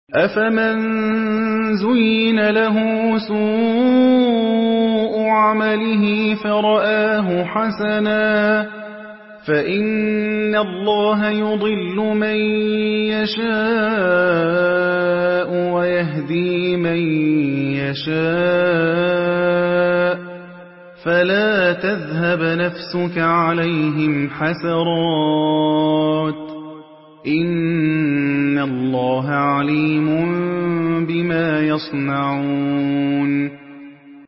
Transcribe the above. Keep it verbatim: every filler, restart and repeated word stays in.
أَفَمَن زُيِّنَ لَهُ سُوءُ عَمَلِهِ فَرَآهُ حَسَنًا ۖ فَإِنَّ اللَّهَ يُضِلُّ مَن يَشَاءُ وَيَهْدِي مَن يَشَاءُ ۖ فَلَا تَذْهَبْ نَفْسُكَ عَلَيْهِمْ حَسَرَاتٍ ۚ إِنَّ اللَّهَ عَلِيمٌ بِمَا يَصْنَعُونَ